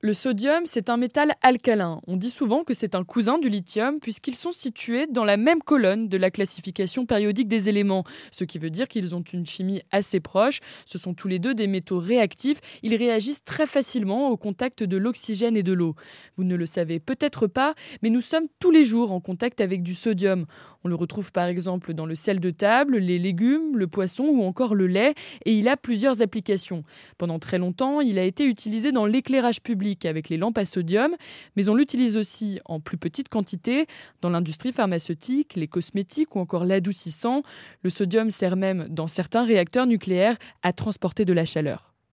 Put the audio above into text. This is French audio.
Le sodium, c'est un métal alcalin. On dit souvent que c'est un cousin du lithium puisqu'ils sont situés dans la même colonne de la classification périodique des éléments, ce qui veut dire qu'ils ont une chimie assez proche. Ce sont tous les deux des métaux réactifs. Ils réagissent très facilement au contact de l'oxygène et de l'eau. Vous ne le savez peut-être pas, mais nous sommes tous les jours en contact avec du sodium. On le retrouve par exemple dans le sel de table, les légumes, le poisson ou encore le lait, et il a plusieurs applications. Pendant très longtemps, il a été utilisé dans l'éclairage public avec les lampes à sodium, mais on l'utilise aussi en plus petite quantité dans l'industrie pharmaceutique, les cosmétiques ou encore l'adoucissant. Le sodium sert même dans certains réacteurs nucléaires à transporter de la chaleur.